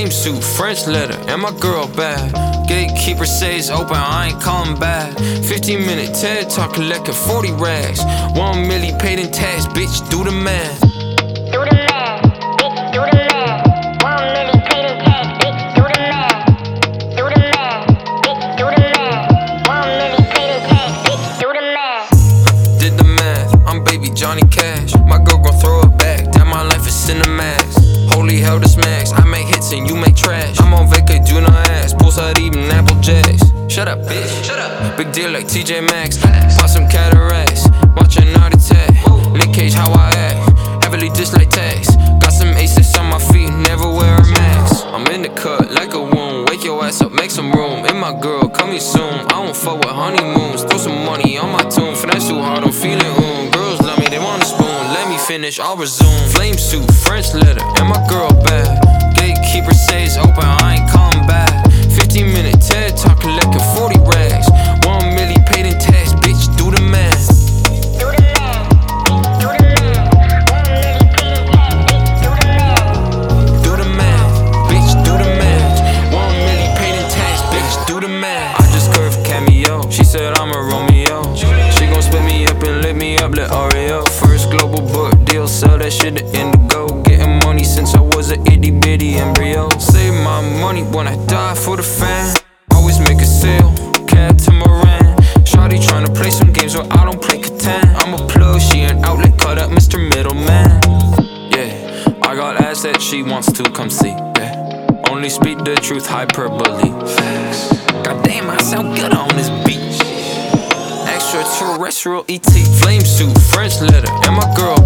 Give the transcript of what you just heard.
flame suit, French letter, and my girl bad. Gatekeeper says open, I ain't calling back. 15-minute TED Talk collecting 40 rags. 1 million paid in tax, bitch, do the math. Do the math, bitch, do the math. 1 million paid in tax, bitch, do the math. Do the math, bitch, do the math. 1 million paid in tax, bitch, do the math. Did the math, I'm baby Johnny Cash. My girl gon' throw it back, that my life is cinemax. Holy hell, this max, I make hits and you make trash. I'm on vacay, do not ask, poolside eating Apple Jacks. Shut up, bitch, shut up. Big deal like TJ Maxx. Pop some cataracts, watch a night attack. Nick Cage, how I act, heavily dislike tax. Got some aces on my feet, never wear a max. I'm in the cut like a womb, wake your ass up, make some room. And my girl, coming soon, I don't fuck with honeymoons. Throw some money on my tune, finesse too hard, I'm feeling Girls love me, they want a spoon, let me finish, I'll resume. Flame suit, French letter, and my girl bad. Gatekeeper says open, I ain't calling back. 15-minute TED Talk collecting 40 rags. 1 million paid in tax, bitch, do the math. Do the math, bitch, do the math. 1 million paid in tax, bitch, do the math. Do the math, bitch, do the math. 1 million paid in tax, bitch, do the math. I just curved Cameo, she said I'm a Romeo. She gon' split me up and lit me up like Oreo. First global book deal, sell that shit to Indigo. Getting money since I was an itty bitty embryo. Save my money when I die for the fam. Always make a sale, cab to Moran. Shawty tryna play some games where I don't play Catan. I'm a plug, she an outlet, cut up Mr. Middleman. Yeah, I got ass that she wants to come see. Yeah, only speak the truth, hyperbole. Facts. Goddamn, I sound good on this beach. Extraterrestrial ET, flame suit, French letter, and my girl